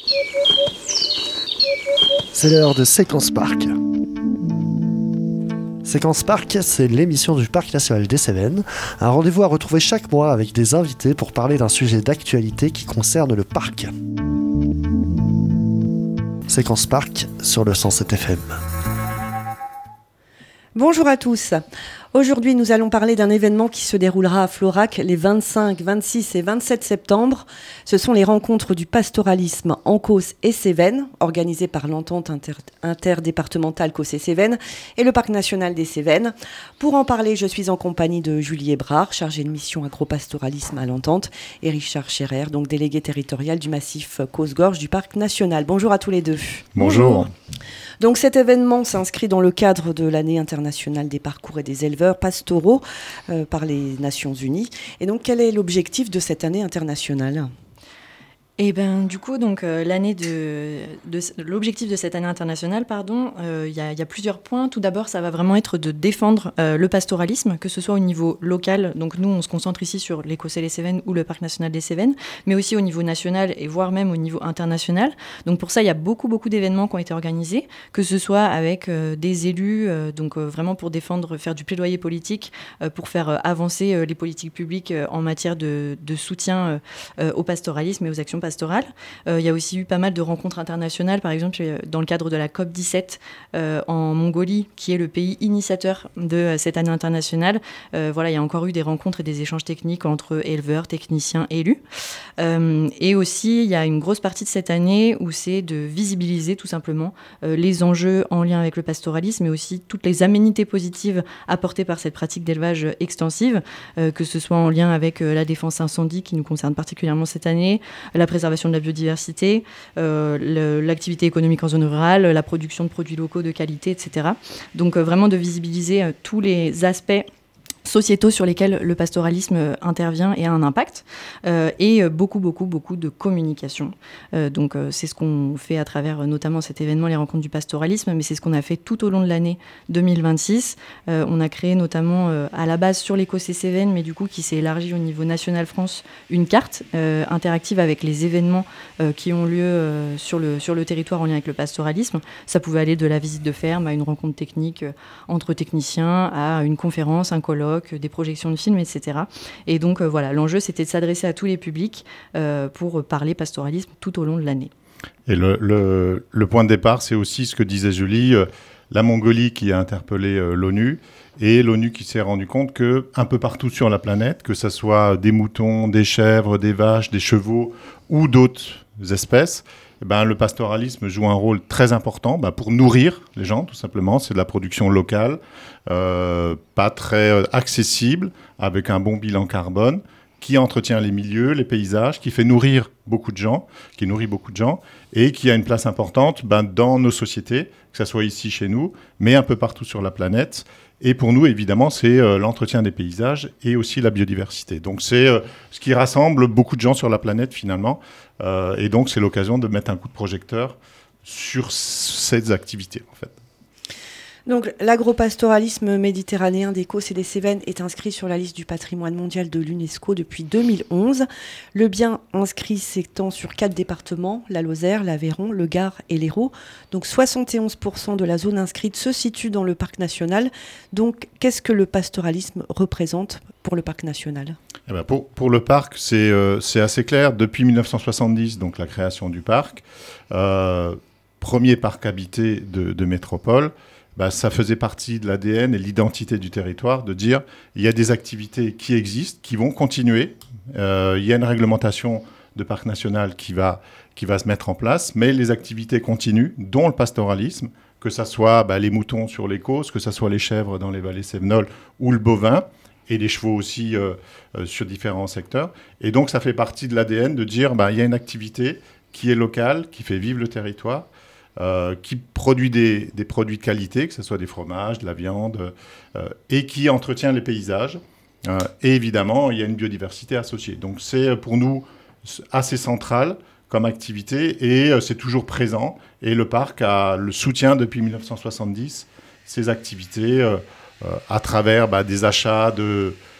C'est l'heure de Séquence Parc. Séquence Parc, c'est l'émission du Parc National des Cévennes, un rendez-vous à retrouver chaque mois avec des invités pour parler d'un sujet d'actualité qui concerne le parc. Séquence Parc sur le 107 FM. Bonjour à tous. Aujourd'hui, nous allons parler d'un événement qui se déroulera à Florac les 25, 26 et 27 septembre. Ce sont les rencontres du pastoralisme en Causse et Cévennes, organisées par l'entente interdépartementale Causse et Cévennes et le Parc national des Cévennes. Pour en parler, je suis en compagnie de Julie Hébrard, chargée de mission agropastoralisme à l'entente, et Richard Scherer, donc délégué territorial du massif Causse-Gorge du Parc national. Bonjour à tous les deux. Bonjour. Donc cet événement s'inscrit dans le cadre de l'année internationale des parcours et des éleveurs pastoraux par les Nations Unies. Et donc quel est l'objectif de cette année internationale ? Et ben du coup donc l'objectif de cette année internationale il y a plusieurs points. Tout d'abord, ça va vraiment être de défendre le pastoralisme, que ce soit au niveau local. Donc nous on se concentre ici sur les Causse et les Cévennes ou le Parc national des Cévennes, mais aussi au niveau national et voire même au niveau international. Donc pour ça il y a beaucoup d'événements qui ont été organisés, que ce soit avec des élus, vraiment pour défendre, faire du plaidoyer politique, pour faire avancer les politiques publiques en matière de soutien au pastoralisme et aux actions pastorale. Il y a aussi eu pas mal de rencontres internationales, par exemple dans le cadre de la COP17 en Mongolie, qui est le pays initiateur de cette année internationale. Il y a encore eu des rencontres et des échanges techniques entre éleveurs, techniciens, élus. Et aussi, il y a une grosse partie de cette année où c'est de visibiliser tout simplement les enjeux en lien avec le pastoralisme, mais aussi toutes les aménités positives apportées par cette pratique d'élevage extensive, que ce soit en lien avec la défense incendie qui nous concerne particulièrement cette année, la préservation de la biodiversité, l'activité économique en zone rurale, la production de produits locaux de qualité, etc. Donc vraiment de visibiliser tous les aspects sociétaux sur lesquels le pastoralisme intervient et a un impact, et beaucoup de communication. C'est ce qu'on fait à travers notamment cet événement, les rencontres du pastoralisme, mais c'est ce qu'on a fait tout au long de l'année 2026. On a créé notamment à la base sur les Causse et Cévennes, mais du coup qui s'est élargi au niveau national France, une carte interactive avec les événements qui ont lieu sur le territoire en lien avec le pastoralisme. Ça pouvait aller de la visite de ferme à une rencontre technique entre techniciens, à une conférence, un colloque, des projections de films, etc. Et donc l'enjeu c'était de s'adresser à tous les publics pour parler pastoralisme tout au long de l'année. Et le point de départ, c'est aussi ce que disait Julie, la Mongolie qui a interpellé l'ONU, et l'ONU qui s'est rendu compte qu'un peu partout sur la planète, que ce soit des moutons, des chèvres, des vaches, des chevaux ou d'autres espèces, le pastoralisme joue un rôle très important pour nourrir les gens, tout simplement. C'est de la production locale, pas très accessible, avec un bon bilan carbone, qui entretient les milieux, les paysages, qui fait nourrir beaucoup de gens, et qui a une place importante dans nos sociétés, que ce soit ici chez nous, mais un peu partout sur la planète. Et pour nous, évidemment, c'est l'entretien des paysages et aussi la biodiversité. Donc c'est ce qui rassemble beaucoup de gens sur la planète finalement. Et donc c'est l'occasion de mettre un coup de projecteur sur ces activités en fait. Donc, l'agropastoralisme méditerranéen des Causses et des Cévennes est inscrit sur la liste du patrimoine mondial de l'UNESCO depuis 2011. Le bien inscrit s'étend sur 4 départements, la Lozère, l'Aveyron, le Gard et l'Hérault. Donc 71% de la zone inscrite se situe dans le parc national. Donc, qu'est-ce que le pastoralisme représente pour le parc national ? Pour le parc, c'est assez clair. Depuis 1970, donc la création du parc, premier parc habité de métropole, ça faisait partie de l'ADN et l'identité du territoire de dire il y a des activités qui existent, qui vont continuer. Il y a une réglementation de parc national qui va se mettre en place, mais les activités continuent, dont le pastoralisme, que ce soit les moutons sur les Causses, que ce soit les chèvres dans les vallées cévenoles ou le bovin, et les chevaux aussi sur différents secteurs. Et donc ça fait partie de l'ADN de dire il y a une activité qui est locale, qui fait vivre le territoire, qui produit des produits de qualité, que ce soit des fromages, de la viande, et qui entretient les paysages. Et évidemment, il y a une biodiversité associée. Donc c'est pour nous assez central comme activité, et c'est toujours présent. Et le parc a le soutien depuis 1970, ces activités, à travers des achats de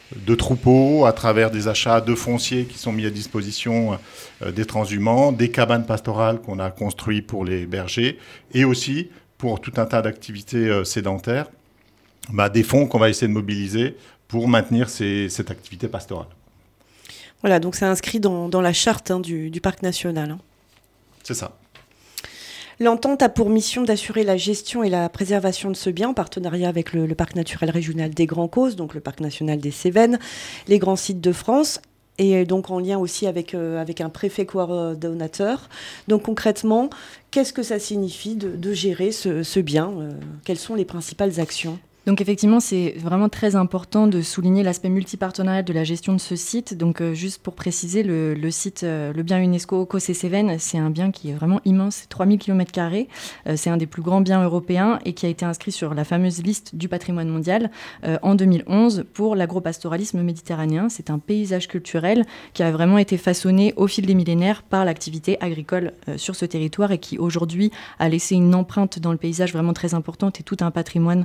de troupeaux, à travers des achats de fonciers qui sont mis à disposition des transhumants, des cabanes pastorales qu'on a construites pour les bergers, et aussi pour tout un tas d'activités sédentaires, des fonds qu'on va essayer de mobiliser pour maintenir cette activité pastorale. Voilà, donc c'est inscrit dans la charte du parc national. C'est ça. L'entente a pour mission d'assurer la gestion et la préservation de ce bien en partenariat avec le parc naturel régional des Grands Causses, donc le parc national des Cévennes, les grands sites de France, et donc en lien aussi avec un préfet coordonnateur. Donc concrètement, qu'est-ce que ça signifie de gérer ce bien ? Quelles sont les principales actions ? Donc effectivement, c'est vraiment très important de souligner l'aspect multipartenarial de la gestion de ce site. Donc juste pour préciser, le site, le bien UNESCO Causse et Cévennes, c'est un bien qui est vraiment immense, c'est 3000 km². C'est un des plus grands biens européens et qui a été inscrit sur la fameuse liste du patrimoine mondial en 2011 pour l'agropastoralisme méditerranéen. C'est un paysage culturel qui a vraiment été façonné au fil des millénaires par l'activité agricole sur ce territoire et qui aujourd'hui a laissé une empreinte dans le paysage vraiment très importante et tout un patrimoine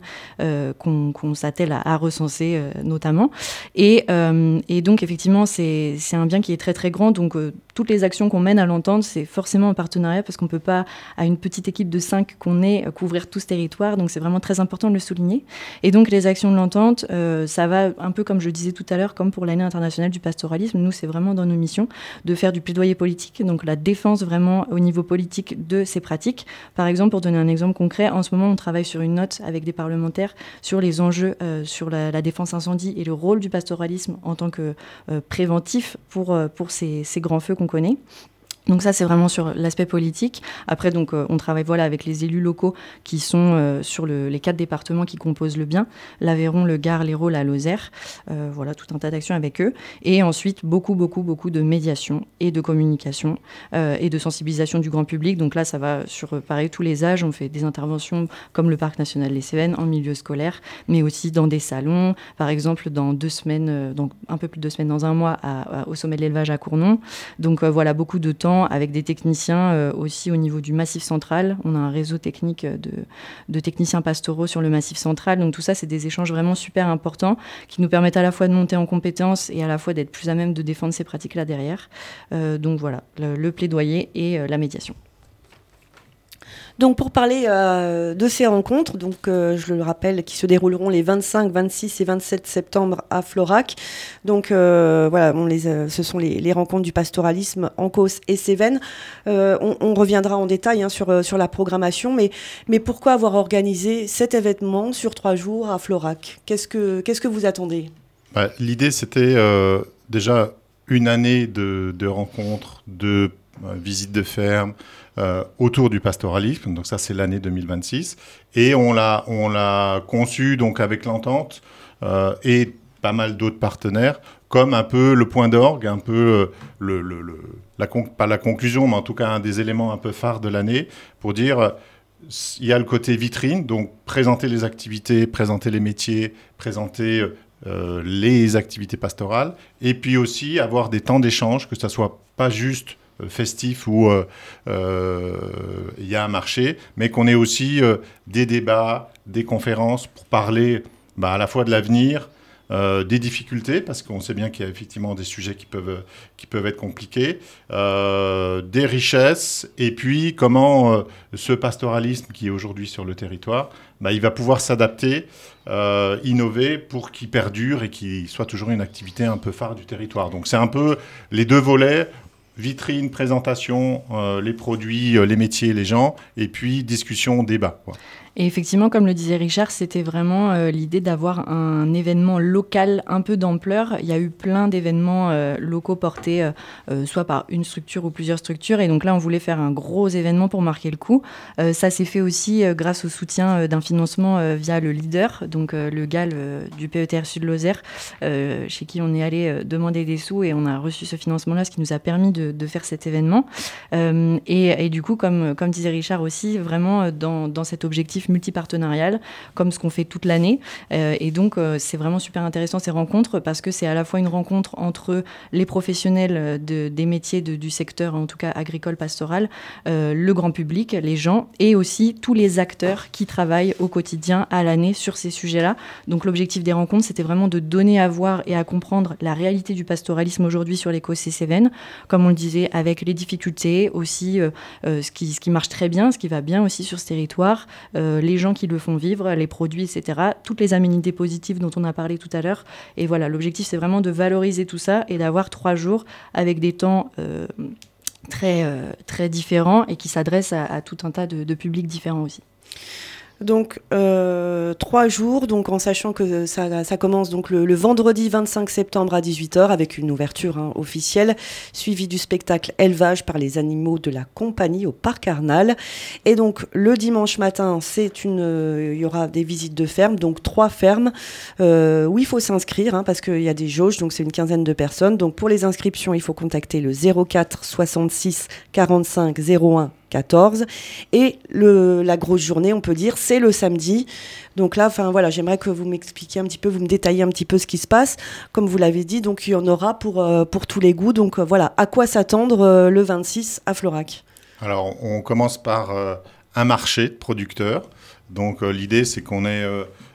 qu'on s'attelle à recenser notamment. Et donc effectivement, c'est un bien qui est très très grand. Donc toutes les actions qu'on mène à l'entente, c'est forcément en partenariat parce qu'on ne peut pas, à une petite équipe de 5 qu'on est, couvrir tout ce territoire. Donc c'est vraiment très important de le souligner. Et donc les actions de l'entente, ça va un peu comme je disais tout à l'heure, comme pour l'année internationale du pastoralisme. Nous, c'est vraiment dans nos missions de faire du plaidoyer politique, donc la défense vraiment au niveau politique de ces pratiques. Par exemple, pour donner un exemple concret, en ce moment, on travaille sur une note avec des parlementaires sur les enjeux sur la défense incendie et le rôle du pastoralisme en tant que préventif pour ces grands feux qu'on connaît. Donc ça, c'est vraiment sur l'aspect politique. Après, donc, on travaille avec les élus locaux qui sont sur les 4 départements qui composent le bien, l'Aveyron, le Gard, l'Hérault, la Lozère. Tout un tas d'actions avec eux. Et ensuite, beaucoup de médiation et de communication et de sensibilisation du grand public. Donc là, ça va sur, pareil, tous les âges. On fait des interventions comme le Parc national des Cévennes en milieu scolaire, mais aussi dans des salons. Par exemple, dans 2 semaines, donc un peu plus de 2 semaines, dans un mois, au sommet de l'élevage à Cournon. Donc beaucoup de temps avec des techniciens aussi au niveau du Massif central. On a un réseau technique de techniciens pastoraux sur le Massif central. Donc tout ça, c'est des échanges vraiment super importants qui nous permettent à la fois de monter en compétences et à la fois d'être plus à même de défendre ces pratiques-là derrière. Donc voilà, le plaidoyer et la médiation. Donc pour parler de ces rencontres, donc, je le rappelle, qui se dérouleront les 25, 26 et 27 septembre à Florac. Donc ce sont les rencontres du pastoralisme en Causse et Cévennes. On reviendra en détail sur la programmation, mais pourquoi avoir organisé cet événement sur 3 jours à Florac ? Qu'est-ce que vous attendez ? L'idée, c'était déjà une année de rencontres, de visites de ferme, autour du pastoralisme, donc ça c'est l'année 2026, et on l'a conçu donc avec l'entente et pas mal d'autres partenaires comme un peu le point d'orgue, un peu pas la conclusion, mais en tout cas un des éléments un peu phares de l'année pour dire il y a le côté vitrine, donc présenter les activités, présenter les métiers, présenter les activités pastorales, et puis aussi avoir des temps d'échange, que ça soit pas juste festif où il y a un marché, mais qu'on ait aussi des débats, des conférences pour parler à la fois de l'avenir, des difficultés, parce qu'on sait bien qu'il y a effectivement des sujets qui peuvent être compliqués, des richesses, et puis comment ce pastoralisme qui est aujourd'hui sur le territoire, il va pouvoir s'adapter, innover pour qu'il perdure et qu'il soit toujours une activité un peu phare du territoire. Donc c'est un peu les 2 volets, vitrine, présentation, les produits, les métiers, les gens, et puis discussion, débat, quoi. Et effectivement, comme le disait Richard, c'était vraiment l'idée d'avoir un événement local un peu d'ampleur. Il y a eu plein d'événements locaux portés soit par une structure ou plusieurs structures. Et donc là, on voulait faire un gros événement pour marquer le coup. Ça s'est fait aussi grâce au soutien d'un financement via le leader, donc le GAL du PETR Sud-Lozère, chez qui on est allé demander des sous et on a reçu ce financement-là, ce qui nous a permis de faire cet événement. Et du coup, comme disait Richard aussi, vraiment dans cet objectif dispositif multipartenarial, comme ce qu'on fait toute l'année. Et donc, c'est vraiment super intéressant ces rencontres parce que c'est à la fois une rencontre entre les professionnels des métiers du secteur, en tout cas agricole, pastoral, le grand public, les gens, et aussi tous les acteurs qui travaillent au quotidien, à l'année, sur ces sujets-là. Donc, l'objectif des rencontres, c'était vraiment de donner à voir et à comprendre la réalité du pastoralisme aujourd'hui sur les Causses-et-Cévennes, comme on le disait, avec les difficultés, aussi ce qui marche très bien, ce qui va bien aussi sur ce territoire, les gens qui le font vivre, les produits, etc. Toutes les aménités positives dont on a parlé tout à l'heure. Et voilà, l'objectif, c'est vraiment de valoriser tout ça et d'avoir 3 jours avec des temps très différents et qui s'adressent à tout un tas de publics différents aussi. Donc 3 jours, donc en sachant que ça commence donc le vendredi 25 septembre à 18h avec une ouverture officielle, suivie du spectacle élevage par les animaux de la compagnie au Parc Arnal. Et donc le dimanche matin, il y aura des visites de fermes, donc 3 fermes où il faut s'inscrire parce qu'il y a des jauges, donc c'est une quinzaine de personnes. Donc pour les inscriptions, il faut contacter le 04 66 45 01 14 et la grosse journée, on peut dire, c'est le samedi. Donc là, j'aimerais que vous m'expliquiez un petit peu, vous me détailliez un petit peu ce qui se passe. Comme vous l'avez dit, donc il y en aura pour tous les goûts. Donc voilà, à quoi s'attendre le 26 à Florac? Alors, on commence par un marché de producteurs. Donc l'idée, c'est qu'on ait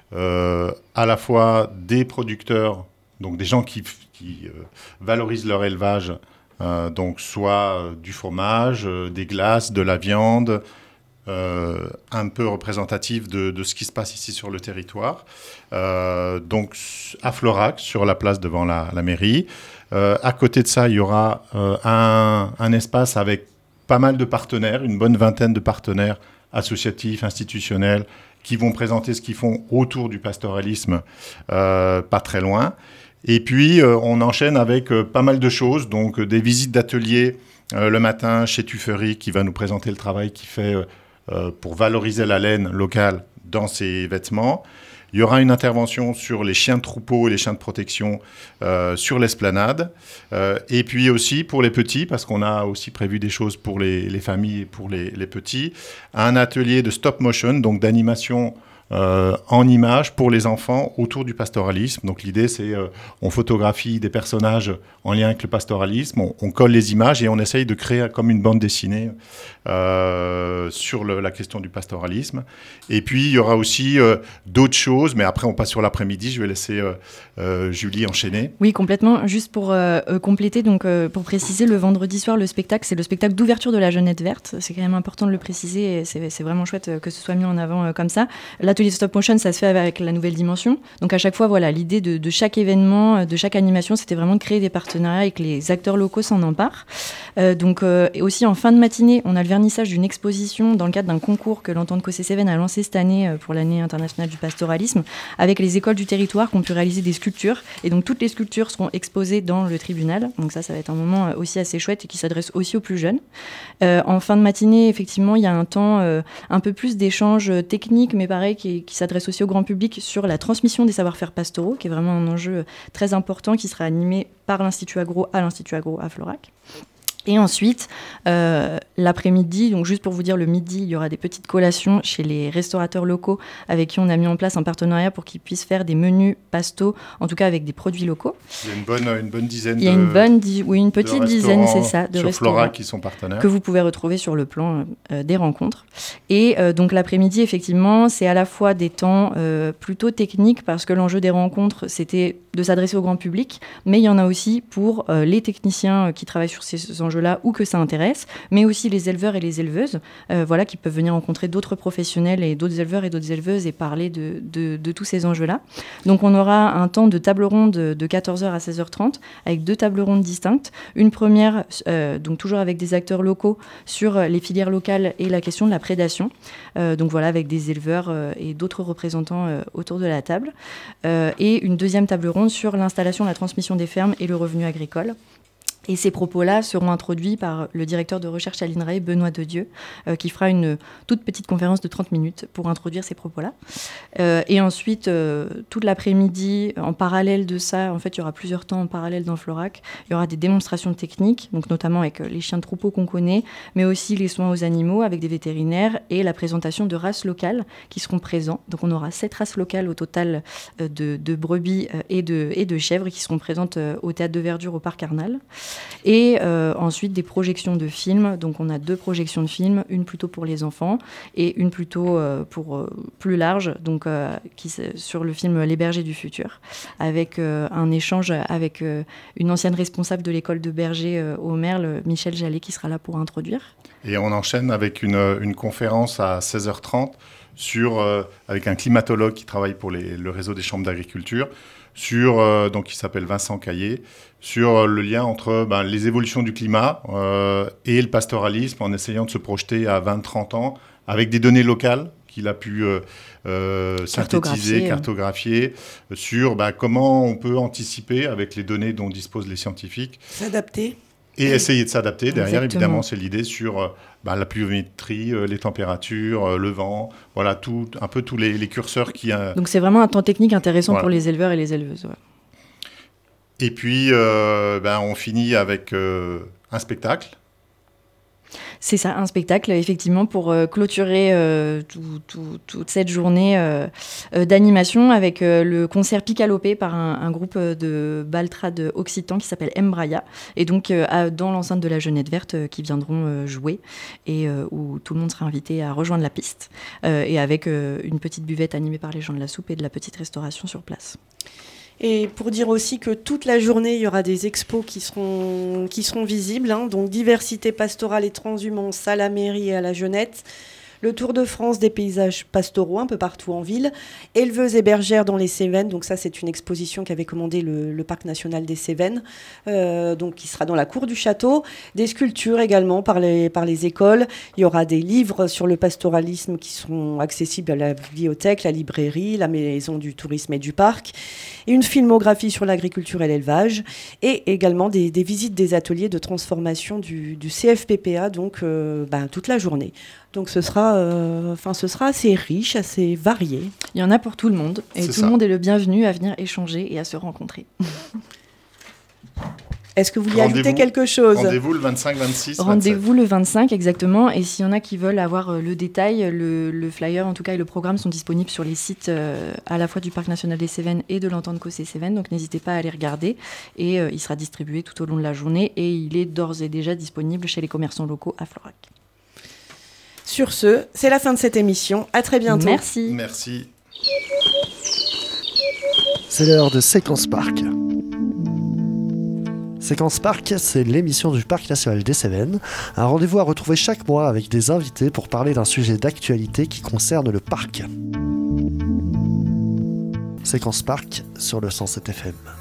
à la fois des producteurs, donc des gens qui valorisent leur élevage, donc soit du fromage, des glaces, de la viande, un peu représentatif de ce qui se passe ici sur le territoire. Donc à Florac, sur la place devant la mairie. À côté de ça, il y aura un espace avec pas mal de partenaires, une bonne vingtaine de partenaires associatifs, institutionnels, qui vont présenter ce qu'ils font autour du pastoralisme, pas très loin. Et puis, on enchaîne avec pas mal de choses, donc des visites d'ateliers le matin chez Tuffery, qui va nous présenter le travail qu'il fait pour valoriser la laine locale dans ses vêtements. Il y aura une intervention sur les chiens de troupeau et les chiens de protection sur l'esplanade. Et puis aussi pour les petits, parce qu'on a aussi prévu des choses pour les familles et pour les petits, un atelier de stop motion, donc d'animation en images pour les enfants autour du pastoralisme. Donc l'idée, c'est on photographie des personnages en lien avec le pastoralisme, on colle les images et on essaye de créer comme une bande dessinée sur la question du pastoralisme. Et puis il y aura aussi d'autres choses, mais après on passe sur l'après-midi. Je vais laisser Julie enchaîner. Oui, complètement. Juste pour compléter, donc pour préciser, le vendredi soir, le spectacle, c'est le spectacle d'ouverture de la Jeunette Verte. C'est quand même important de le préciser et c'est vraiment chouette que ce soit mis en avant comme ça. L'atelier stop motion, ça se fait avec la Nouvelle Dimension. Donc à chaque fois, voilà, l'idée de chaque événement, de chaque animation, c'était vraiment de créer des partenariats et que les acteurs locaux s'en emparent. Et aussi en fin de matinée, on a le vernissage d'une exposition dans le cadre d'un concours que l'Entente Causses-et-Cévennes a lancé cette année pour l'année internationale du pastoralisme, avec les écoles du territoire qui ont pu réaliser des sculptures. Et donc toutes les sculptures seront exposées dans le tribunal. Donc ça va être un moment aussi assez chouette et qui s'adresse aussi aux plus jeunes. En fin de matinée, effectivement, il y a un temps un peu plus d'échanges techniques, mais pareil, qui s'adresse aussi au grand public sur la transmission des savoir-faire pastoraux, qui est vraiment un enjeu très important, qui sera animé par l'Institut Agro à Florac. Et ensuite, l'après-midi, donc juste pour vous dire, le midi, il y aura des petites collations chez les restaurateurs locaux avec qui on a mis en place un partenariat pour qu'ils puissent faire des menus pastos, en tout cas avec des produits locaux. Il y a une bonne dizaine Il y a une petite dizaine, c'est ça, de sur restaurants Florac qui sont partenaires. Que vous pouvez retrouver sur le plan des rencontres. Et donc l'après-midi, effectivement, c'est à la fois des temps plutôt techniques parce que l'enjeu des rencontres, c'était de s'adresser au grand public, mais il y en a aussi pour les techniciens qui travaillent sur ces enjeux-là ou que ça intéresse, mais aussi les éleveurs et les éleveuses, qui peuvent venir rencontrer d'autres professionnels et d'autres éleveurs et d'autres éleveuses et parler de tous ces enjeux-là. Donc on aura un temps de table ronde de 14h à 16h30 avec 2 tables rondes distinctes. Une première, donc toujours avec des acteurs locaux sur les filières locales et la question de la prédation. Donc voilà, avec des éleveurs et d'autres représentants autour de la table. Et une deuxième table ronde sur l'installation, la transmission des fermes et le revenu agricole. Et ces propos-là seront introduits par le directeur de recherche à l'INRAE, Benoît Dedieu, qui fera une toute petite conférence de 30 minutes pour introduire ces propos-là. Et ensuite, toute l'après-midi, en parallèle de ça, en fait, il y aura plusieurs temps en parallèle dans Florac, il y aura des démonstrations techniques, donc notamment avec les chiens de troupeau qu'on connaît, mais aussi les soins aux animaux avec des vétérinaires et la présentation de races locales qui seront présents. Donc on aura 7 races locales au total de brebis et de chèvres qui seront présentes au Théâtre de Verdure au Parc Arnal. Et ensuite des projections de films. Donc on a 2 projections de films, une plutôt pour les enfants et une plutôt pour plus large, donc sur le film Les Bergers du futur, avec un échange avec une ancienne responsable de l'école de berger au Merle, Michel Jallet, qui sera là pour introduire. Et on enchaîne avec une conférence à 16h30 avec un climatologue qui travaille pour le réseau des chambres d'agriculture, donc qui s'appelle Vincent Caillé, sur le lien entre les évolutions du climat et le pastoralisme, en essayant de se projeter à 20-30 ans avec des données locales qu'il a pu synthétiser, cartographier, sur comment on peut anticiper avec les données dont disposent les scientifiques. S'adapter. Et essayer de s'adapter. Derrière, Exactement. évidemment, c'est l'idée sur la pluviométrie, les températures, le vent, voilà, un peu tous les curseurs qui... Donc c'est vraiment un temps technique intéressant pour les éleveurs et les éleveuses. Ouais. Et puis, on finit avec un spectacle. C'est ça, un spectacle, effectivement, pour clôturer toute cette journée d'animation avec le concert Picalopé par un groupe de baltrades occitans qui s'appelle Mbraya, et donc dans l'enceinte de la Jeunette Verte qui viendront jouer, et où tout le monde sera invité à rejoindre la piste, et avec une petite buvette animée par les gens de la soupe et de la petite restauration sur place. Et pour dire aussi que toute la journée, il y aura des expos qui seront visibles, hein, donc diversité pastorale et transhumance à la mairie et à la Jeunette, le Tour de France des paysages pastoraux un peu partout en ville, éleveuses et bergères dans les Cévennes, donc ça c'est une exposition qu'avait commandé le Parc national des Cévennes, donc qui sera dans la cour du château, des sculptures également par les écoles, il y aura des livres sur le pastoralisme qui seront accessibles à la bibliothèque, la librairie, la maison du tourisme et du parc, et une filmographie sur l'agriculture et l'élevage, et également des visites des ateliers de transformation du CFPPA, donc toute la journée. Donc ce sera assez riche, assez varié. Il y en a pour tout le monde, et tout le monde est le bienvenu à venir échanger et à se rencontrer. Est-ce que vous vouliez ajouter quelque chose ? Rendez-vous le 25-26. Rendez-vous le 25, exactement. Et s'il y en a qui veulent avoir le détail, le flyer en tout cas et le programme sont disponibles sur les sites à la fois du Parc national des Cévennes et de l'entente Cossé-Cévennes. Donc n'hésitez pas à aller regarder. Et il sera distribué tout au long de la journée. Et il est d'ores et déjà disponible chez les commerçants locaux à Florac. Sur ce, c'est la fin de cette émission. À très bientôt. Merci. Merci. C'est l'heure de Séquence Parc. Séquence Parc, c'est l'émission du Parc national des Cévennes. Un rendez-vous à retrouver chaque mois avec des invités pour parler d'un sujet d'actualité qui concerne le parc. Séquence Parc sur le 107 FM.